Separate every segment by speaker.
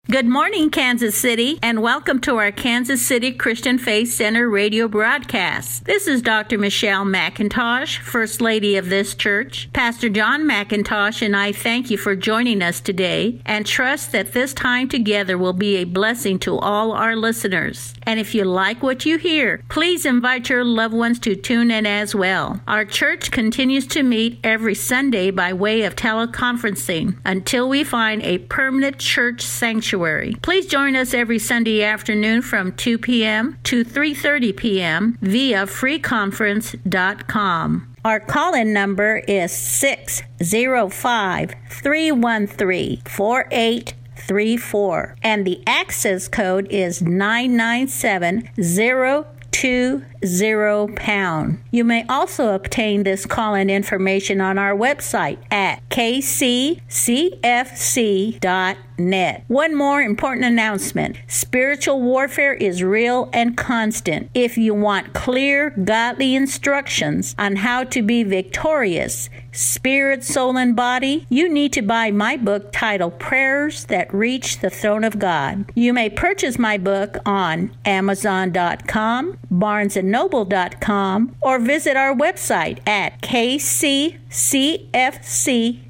Speaker 1: Good morning, Kansas City, and welcome to our Kansas City Christian Faith Center radio broadcast. This is Dr. Michelle McIntosh, First Lady of this church. Pastor John McIntosh and I thank you for joining us today and trust that this time together will be a blessing to all our listeners. And if you like what you hear, please invite your loved ones to tune in as well. Our church continues to meet every Sunday by way of teleconferencing until we find a permanent church sanctuary. Please join us every Sunday afternoon from 2 p.m. to 3:30 p.m. via freeconference.com. Our call-in number is 605-313-4834, and the access code is 997-020#. You may also obtain this call-in information on our website at kccfc.net. One more important announcement. Spiritual warfare is real and constant. If you want clear, godly instructions on how to be victorious, spirit, soul, and body, you need to buy my book titled Prayers That Reach the Throne of God. You may purchase my book on Amazon.com, BarnesandNoble.com, or visit our website at kccfc.net.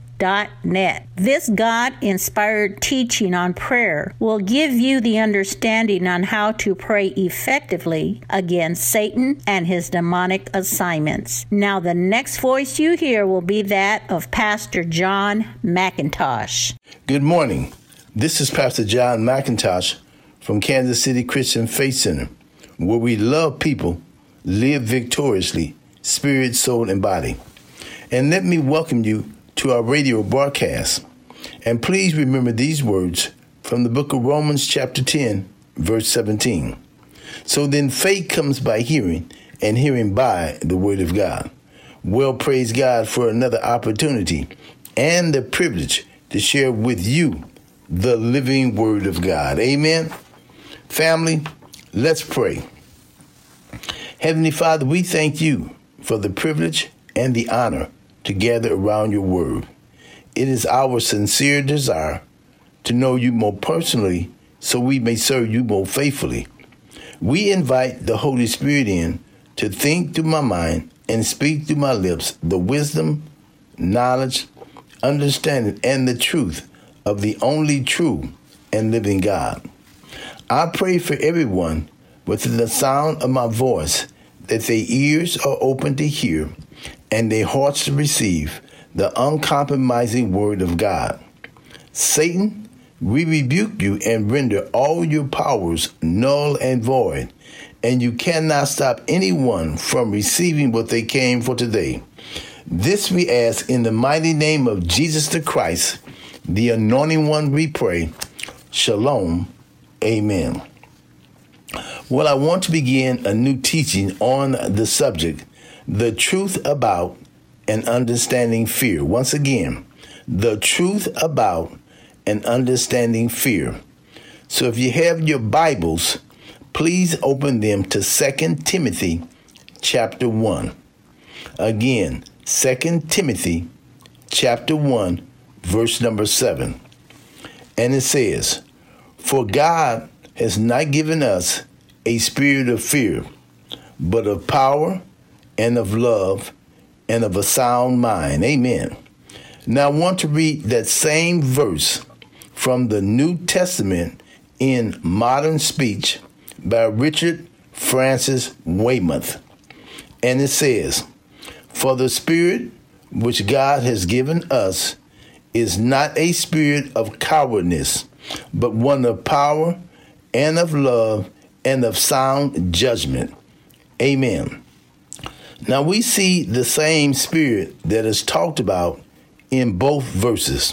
Speaker 1: This God-inspired teaching on prayer will give you the understanding on how to pray effectively against Satan and his demonic assignments. Now, the next voice you hear will be that of Pastor John McIntosh.
Speaker 2: Good morning. This is Pastor John McIntosh from Kansas City Christian Faith Center, where we love people, live victoriously, spirit, soul, and body. And let me welcome you to our radio broadcast. And please remember these words from the book of Romans chapter 10, verse 17. So then faith comes by hearing, and hearing by the word of God. Well, praise God for another opportunity and the privilege to share with you the living word of God. Amen. Family, let's pray. Heavenly Father, we thank you for the privilege and the honor to gather around your word. It is our sincere desire to know you more personally so we may serve you more faithfully. We invite the Holy Spirit in to think through my mind and speak through my lips the wisdom, knowledge, understanding, and the truth of the only true and living God. I pray for everyone within the sound of my voice that their ears are open to hear and their hearts to receive the uncompromising word of God. Satan, we rebuke you and render all your powers null and void, and you cannot stop anyone from receiving what they came for today. This we ask in the mighty name of Jesus the Christ, the anointing one we pray. Shalom. Amen. Well, I want to begin a new teaching on the subject, the truth about and understanding fear. Once again, the truth about and understanding fear. So if you have your Bibles, please open them to 2 Timothy chapter 1. Again, 2 Timothy chapter 1, verse number 7. And it says, "For God has not given us a spirit of fear, but of power and of love and of a sound mind." Amen. Now I want to read that same verse from the New Testament in Modern Speech by Richard Francis Weymouth. And it says, "For the spirit which God has given us is not a spirit of cowardice, but one of power and of love and of sound judgment." Amen. Now we see the same spirit that is talked about in both verses.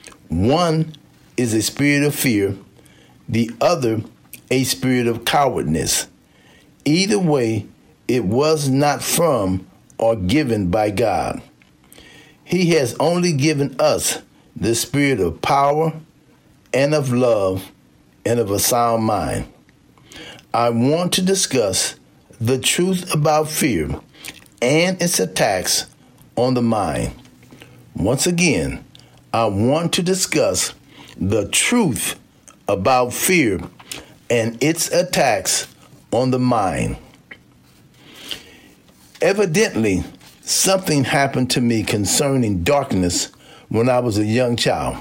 Speaker 2: One is a spirit of fear, the other a spirit of cowardice. Either way, it was not from or given by God. He has only given us the spirit of power and of love and of a sound mind. I want to discuss the truth about fear and its attacks on the mind. Once again, I want to discuss the truth about fear and its attacks on the mind. Evidently, something happened to me concerning darkness when I was a young child.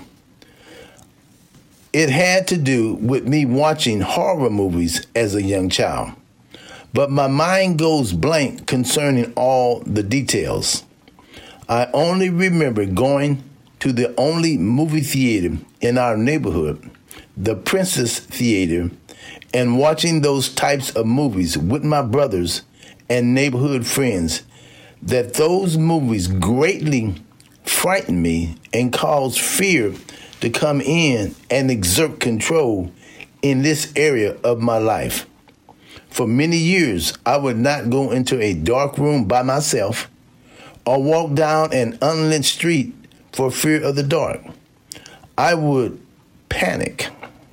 Speaker 2: It had to do with me watching horror movies as a young child, but my mind goes blank concerning all the details. I only remember going to the only movie theater in our neighborhood, the Princess Theater, and watching those types of movies with my brothers and neighborhood friends, that those movies greatly frightened me and caused fear to come in and exert control in this area of my life. For many years, I would not go into a dark room by myself or walk down an unlit street for fear of the dark. I would panic.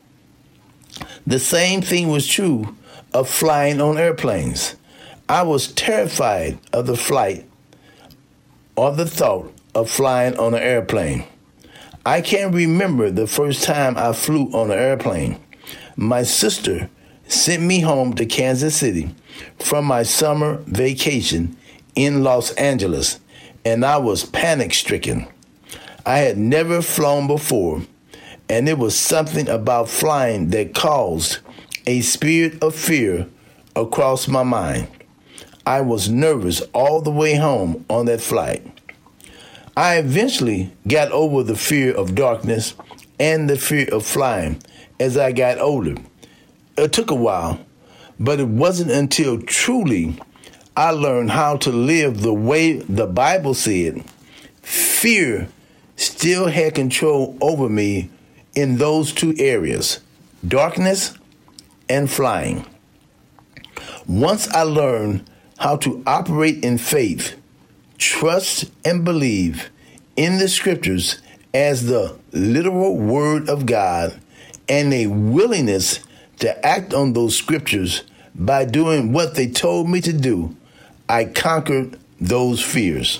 Speaker 2: The same thing was true of flying on airplanes. I was terrified of the flight or the thought of flying on an airplane. I can't remember the first time I flew on an airplane. My sister sent me home to Kansas City from my summer vacation in Los Angeles, and I was panic-stricken. I had never flown before, and it was something about flying that caused a spirit of fear across my mind. I was nervous all the way home on that flight. I eventually got over the fear of darkness and the fear of flying as I got older. It took a while, but it wasn't until truly I learned how to live the way the Bible said. Fear still had control over me in those two areas, darkness and flying. Once I learned how to operate in faith, trust and believe in the scriptures as the literal word of God, and a willingness to act on those scriptures by doing what they told me to do, I conquered those fears.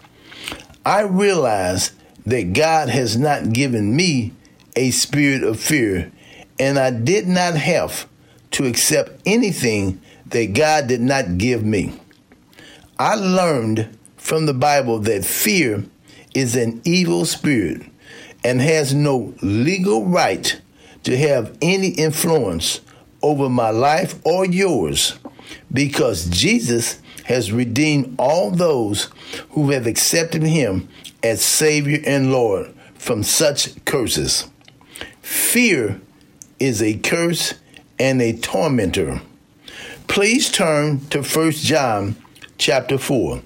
Speaker 2: I realized that God has not given me a spirit of fear, and I did not have to accept anything that God did not give me. I learned from the Bible that fear is an evil spirit and has no legal right to have any influence over my life or yours, because Jesus has redeemed all those who have accepted him as Savior and Lord from such curses. Fear is a curse and a tormentor. Please turn to 1 John chapter 4.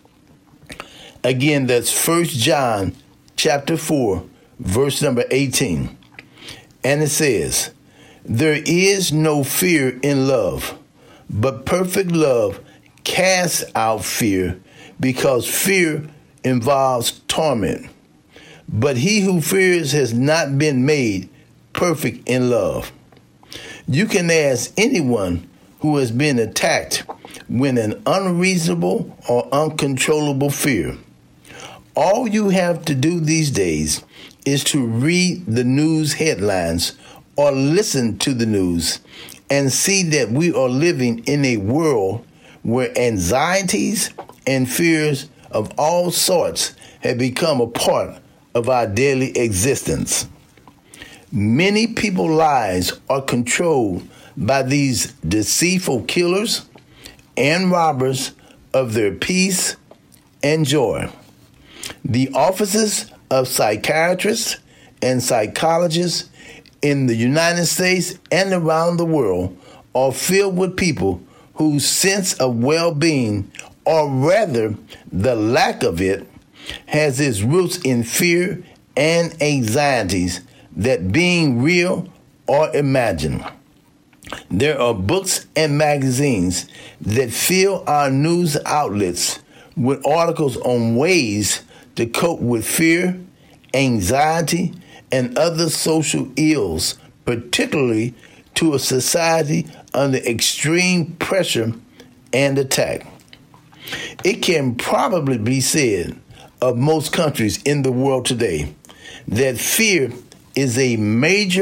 Speaker 2: Again, that's 1 John chapter 4, verse number 18. And it says, "There is no fear in love, but perfect love casts out fear, because fear involves torment. But he who fears has not been made perfect in love." You can ask anyone who has been attacked with an unreasonable or uncontrollable fear. All you have to do these days is to read the news headlines or listen to the news and see that we are living in a world where anxieties and fears of all sorts have become a part of our daily existence. Many people's lives are controlled by these deceitful killers and robbers of their peace and joy. The offices of psychiatrists and psychologists in the United States and around the world are filled with people whose sense of well-being, or rather the lack of it, has its roots in fear and anxieties that being real or imagined. There are books and magazines that fill our news outlets with articles on ways to cope with fear, anxiety, and other social ills, particularly to a society under extreme pressure and attack. It can probably be said of most countries in the world today that fear is a major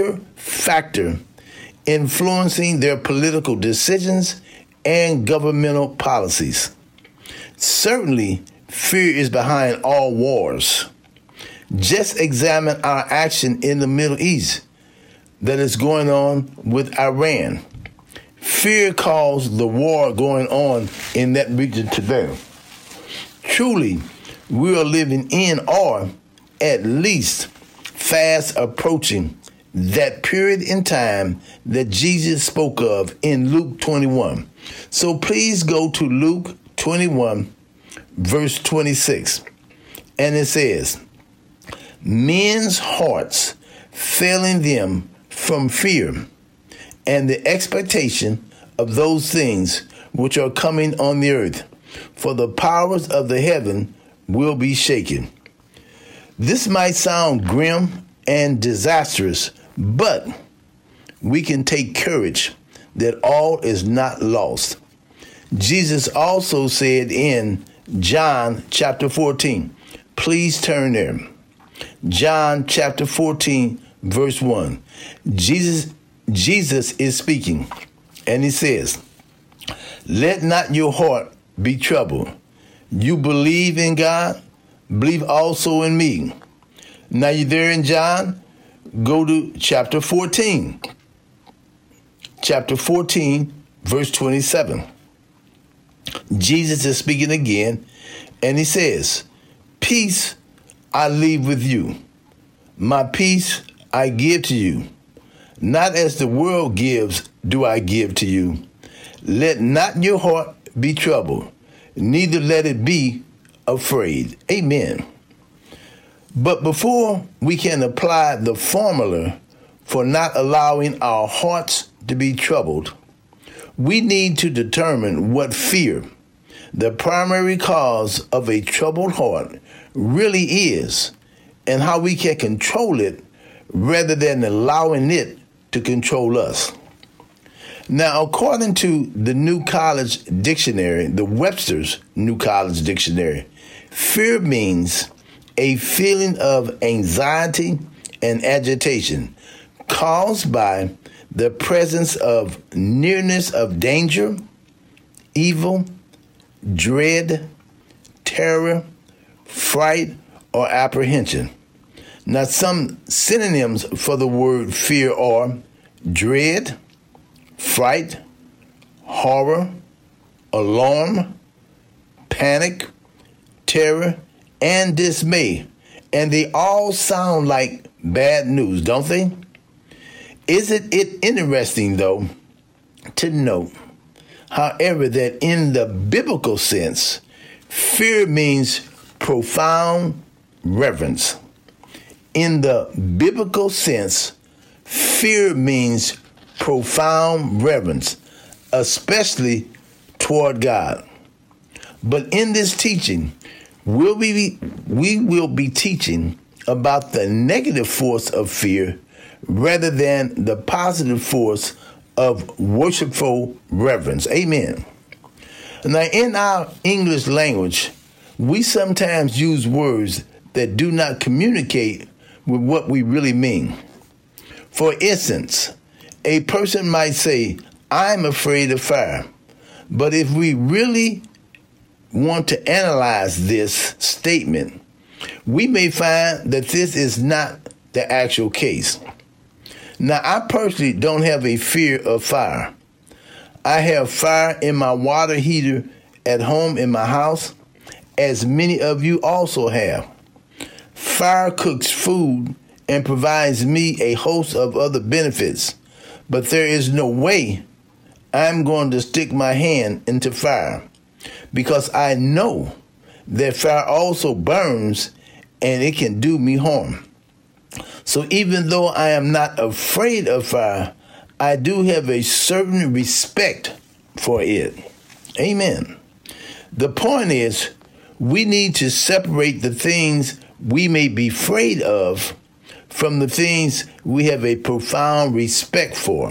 Speaker 2: factor influencing their political decisions and governmental policies. Certainly, fear is behind all wars. Just examine our action in the Middle East that is going on with Iran. Fear caused the war going on in that region today. Truly, we are living in, or at least fast approaching, that period in time that Jesus spoke of in Luke 21. So please go to Luke 21, verse 26. And it says, men's hearts failing them from fear and the expectation of those things which are coming on the earth, for the powers of the heaven will be shaken. This might sound grim and disastrous, but we can take courage that all is not lost. Jesus also said in John chapter 14, please turn there. John chapter 14, verse 1. Jesus is speaking, and he says, let not your heart be troubled. You believe in God, believe also in me. Now you're there in John, go to chapter 14. Chapter 14, verse 27. Jesus is speaking again, and he says, peace I leave with you. My peace I give to you. Not as the world gives do I give to you. Let not your heart be troubled, neither let it be afraid. Amen. But before we can apply the formula for not allowing our hearts to be troubled, we need to determine what fear, the primary cause of a troubled heart, really is, and how we can control it rather than allowing it to control us. Now, according to the New College Dictionary, the Webster's New College Dictionary, fear means a feeling of anxiety and agitation caused by the presence of nearness of danger, evil, dread, terror, fright, or apprehension. Now, some synonyms for the word fear are dread, fright, horror, alarm, panic, terror, and dismay. And they all sound like bad news, don't they? Isn't it interesting, though, to note, however, that in the biblical sense, fear means profound reverence. In the biblical sense, fear means profound reverence, especially toward God. But in this teaching, we will be teaching about the negative force of fear rather than the positive force of worshipful reverence. Amen. Now, in our English language, we sometimes use words that do not communicate with what we really mean. For instance, a person might say, I'm afraid of fire. But if we really want to analyze this statement, we may find that this is not the actual case. Now, I personally don't have a fear of fire. I have fire in my water heater at home in my house, as many of you also have. Fire cooks food and provides me a host of other benefits, but there is no way I'm going to stick my hand into fire, because I know that fire also burns and it can do me harm. So even though I am not afraid of fire, I do have a certain respect for it. Amen. The point is, we need to separate the things we may be afraid of from the things we have a profound respect for.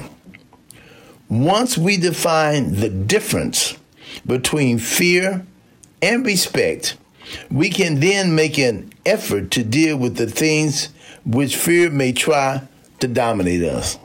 Speaker 2: Once we define the difference between fear and respect, we can then make an effort to deal with the things which fear may try to dominate us.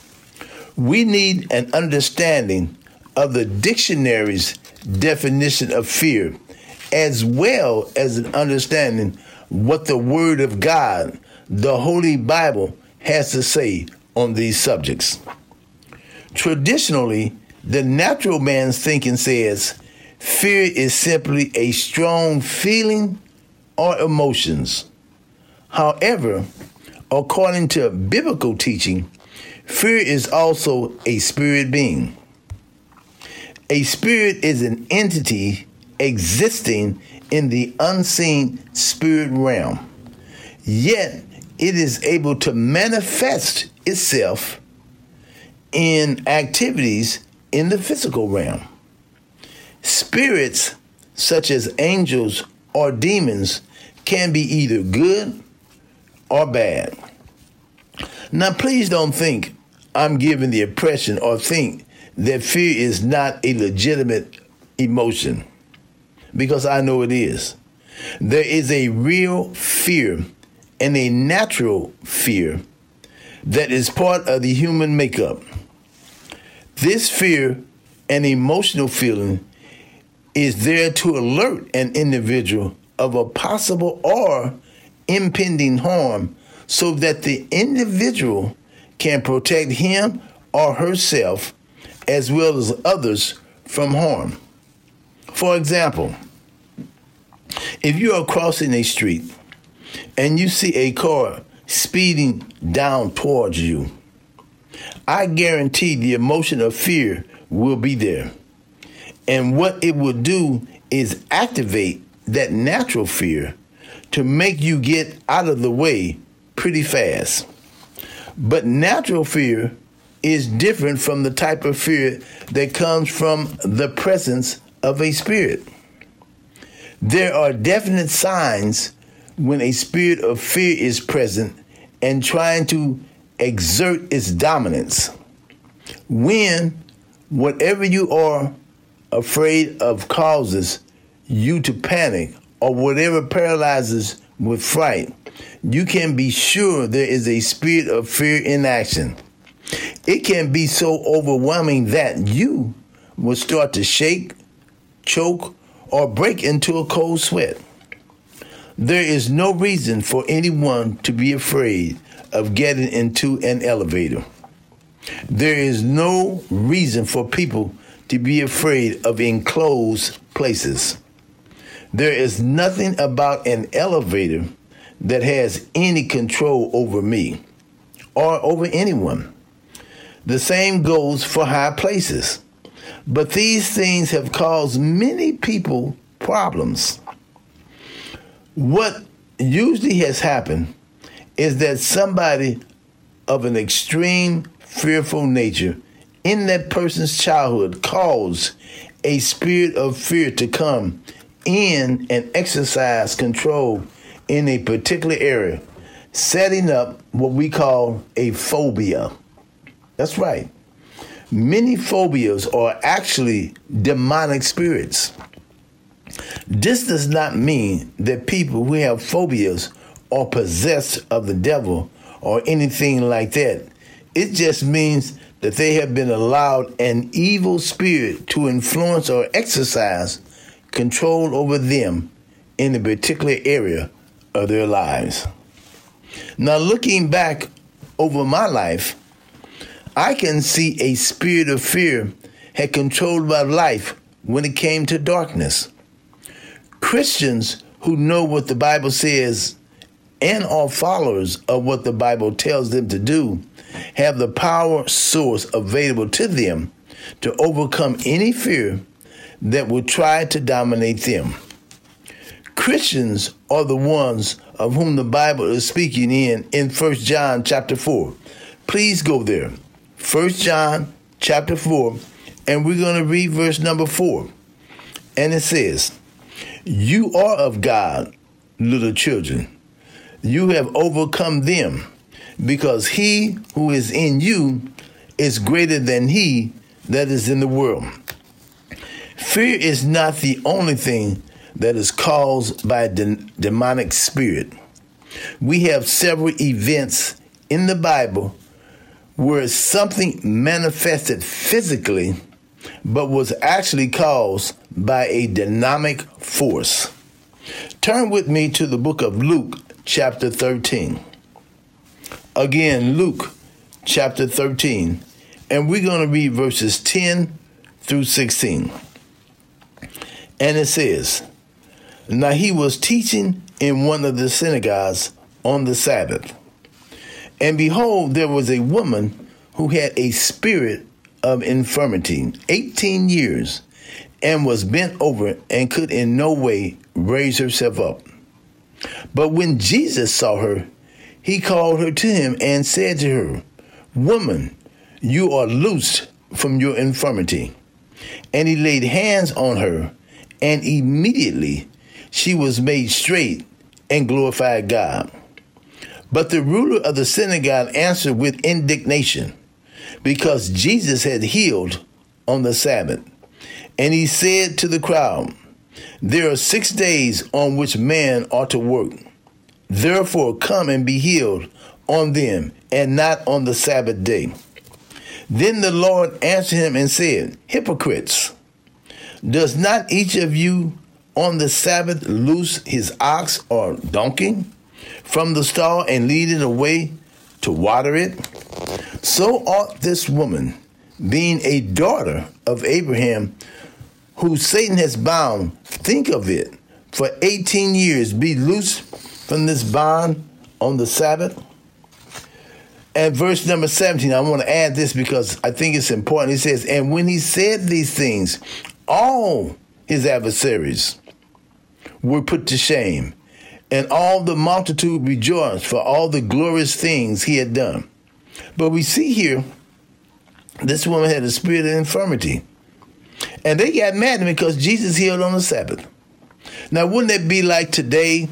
Speaker 2: We need an understanding of the dictionary's definition of fear, as well as an understanding what the Word of God, the Holy Bible, has to say on these subjects. Traditionally, the natural man's thinking says fear is simply a strong feeling or emotions. However, according to biblical teaching, fear is also a spirit being. A spirit is an entity existing in the unseen spirit realm, yet it is able to manifest itself in activities in the physical realm. Spirits, such as angels or demons, can be either good or bad. Now, please don't think I'm giving the impression or think that fear is not a legitimate emotion, because I know it is. There is a real fear and a natural fear that is part of the human makeup. This fear and emotional feeling is there to alert an individual of a possible or impending harm so that the individual can protect him or herself as well as others from harm. For example, if you are crossing a street and you see a car speeding down towards you, I guarantee the emotion of fear will be there. And what it will do is activate that natural fear to make you get out of the way pretty fast. But natural fear is different from the type of fear that comes from the presence of a spirit. There are definite signs when a spirit of fear is present and trying to exert its dominance. When whatever you are afraid of causes you to panic, or whatever paralyzes with fright, you can be sure there is a spirit of fear in action. It can be so overwhelming that you will start to shake, choke, or break into a cold sweat. There is no reason for anyone to be afraid of getting into an elevator. There is no reason for people to be afraid of enclosed places. There is nothing about an elevator that has any control over me or over anyone. The same goes for high places. But these things have caused many people problems. What usually has happened is that somebody of an extreme fearful nature in that person's childhood caused a spirit of fear to come in and exercise control in a particular area, setting up what we call a phobia. That's right. Many phobias are actually demonic spirits. This does not mean that people who have phobias are possessed of the devil or anything like that. It just means that they have been allowed an evil spirit to influence or exercise control over them in a particular area of their lives. Now, looking back over my life, I can see a spirit of fear had controlled my life when it came to darkness. Christians who know what the Bible says and are followers of what the Bible tells them to do have the power source available to them to overcome any fear that will try to dominate them. Christians are the ones of whom the Bible is speaking in 1 John chapter 4. Please go there. 1 John chapter 4, and we're going to read verse number 4. And it says, "You are of God, little children. You have overcome them, because he who is in you is greater than he that is in the world." Fear is not the only thing that is caused by a demonic spirit. We have several events in the Bible where something manifested physically, but was actually caused by a dynamic force. Turn with me to the book of Luke, chapter 13. Again, Luke, chapter 13, and we're going to read verses 10 through 16. And it says, "Now he was teaching in one of the synagogues on the Sabbath. And behold, there was a woman who had a spirit of infirmity 18 years, and was bent over and could in no way raise herself up. But when Jesus saw her, he called her to him and said to her, 'Woman, you are loosed from your infirmity.' And he laid hands on her, and immediately she was made straight and glorified God. But the ruler of the synagogue answered with indignation, because Jesus had healed on the Sabbath. And he said to the crowd, 'There are 6 days on which man ought to work. Therefore come and be healed on them, and not on the Sabbath day.' Then the Lord answered him and said, 'Hypocrites, does not each of you on the Sabbath loose his ox or donkey from the stall and lead it away to water it? So ought this woman, being a daughter of Abraham, who Satan has bound, think of it, for 18 years be loosed from this bond on the Sabbath.'" And verse number 17, I want to add this because I think it's important. He says, "And when he said these things, all his adversaries were put to shame, and all the multitude rejoiced for all the glorious things he had done." But we see here, this woman had a spirit of infirmity. And they got mad at him because Jesus healed on the Sabbath. Now, wouldn't it be like today,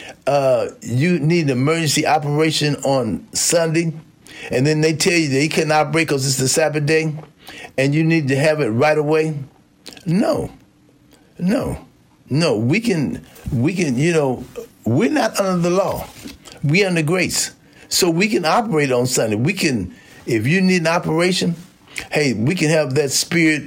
Speaker 2: you need an emergency operation on Sunday, and then they tell you that you cannot operate because it's the Sabbath day, and you need to have it right away? No. We can, we're not under the law. We're under grace. So we can operate on Sunday. We can, if you need an operation, hey, we can have that spirit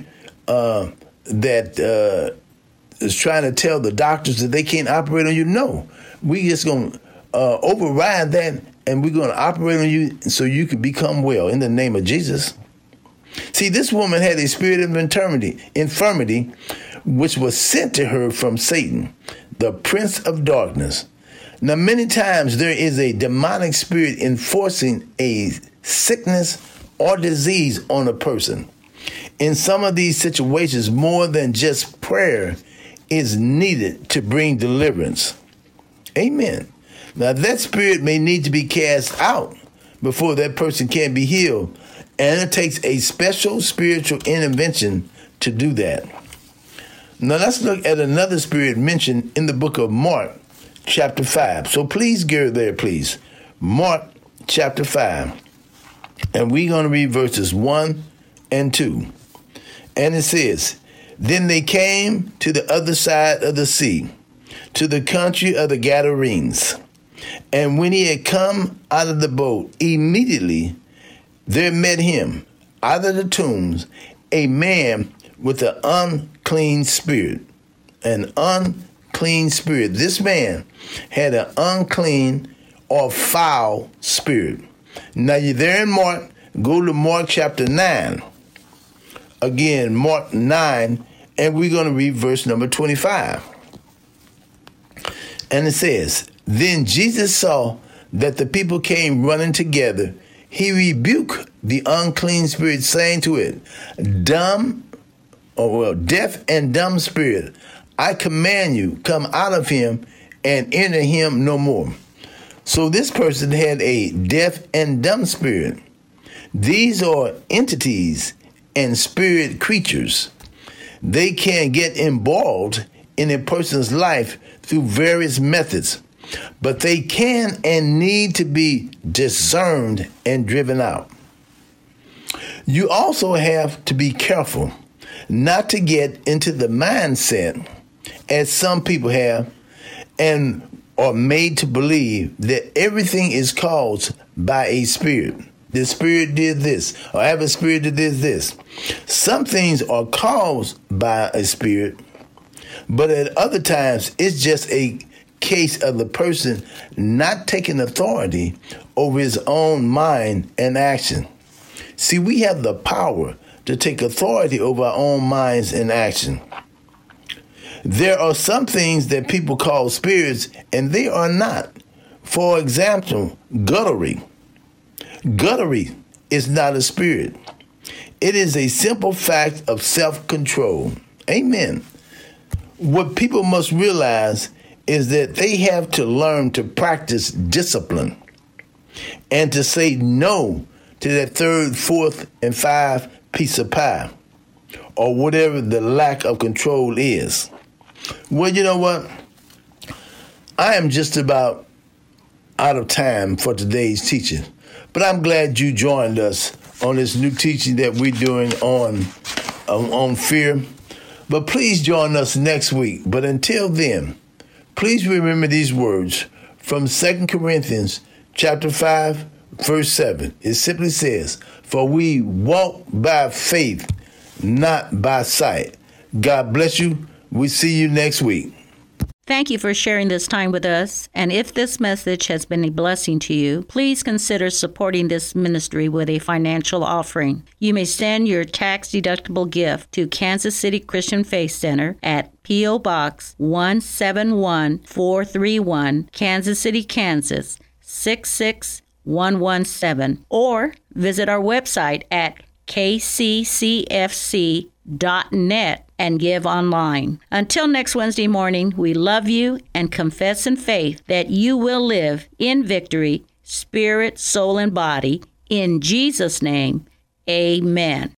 Speaker 2: that is trying to tell the doctors that they can't operate on you. No, we just going to override that, and we're going to operate on you so you can become well in the name of Jesus. See, this woman had a spirit of infirmity, which was sent to her from Satan, the prince of darkness. Now, many times there is a demonic spirit enforcing a sickness or disease on a person. In some of these situations, more than just prayer is needed to bring deliverance. Amen. Now, that spirit may need to be cast out before that person can be healed, and it takes a special spiritual intervention to do that. Now, let's look at another spirit mentioned in the book of Mark, chapter 5. So please go there, please. Mark, chapter 5. And we're going to read verses 1 and 2. And it says, "Then they came to the other side of the sea, to the country of the Gadarenes. And when he had come out of the boat, immediately there met him out of the tombs a man with an unclean spirit." An unclean spirit. This man had an unclean or foul spirit. Now you're there in Mark. Go to Mark chapter 9. Again, Mark 9, and we're going to read verse number 25. And it says, "Then Jesus saw that the people came running together. He rebuked the unclean spirit, saying to it, deaf and dumb spirit, I command you, come out of him and enter him no more." So this person had a deaf and dumb spirit. These are entities and spirit creatures. They can get involved in a person's life through various methods, but they can and need to be discerned and driven out. You also have to be careful not to get into the mindset, as some people have, and are made to believe that everything is caused by a spirit. The Spirit did this, or I have a spirit that did this. Some things are caused by a spirit, but at other times it's just a case of the person not taking authority over his own mind and action. See, we have the power to take authority over our own minds and action. There are some things that people call spirits, and they are not. For example, guttery. Guttery is not a spirit. It is a simple fact of self-control. Amen. What people must realize is that they have to learn to practice discipline and to say no to that third, fourth, and fifth piece of pie, or whatever the lack of control is. Well, you know what? I am just about out of time for today's teaching, but I'm glad you joined us on this new teaching that we're doing on fear. But please join us next week. But until then, please remember these words from 2 Corinthians chapter 5, verse 7. It simply says, "For we walk by faith, not by sight." God bless you. We'll see you next week.
Speaker 1: Thank you for sharing this time with us. And if this message has been a blessing to you, please consider supporting this ministry with a financial offering. You may send your tax-deductible gift to Kansas City Christian Faith Center at P.O. Box 171431, Kansas City, Kansas 66117, or visit our website at kccfc.net and give online. Until next Wednesday morning, we love you and confess in faith that you will live in victory, spirit, soul, and body. In Jesus' name, amen.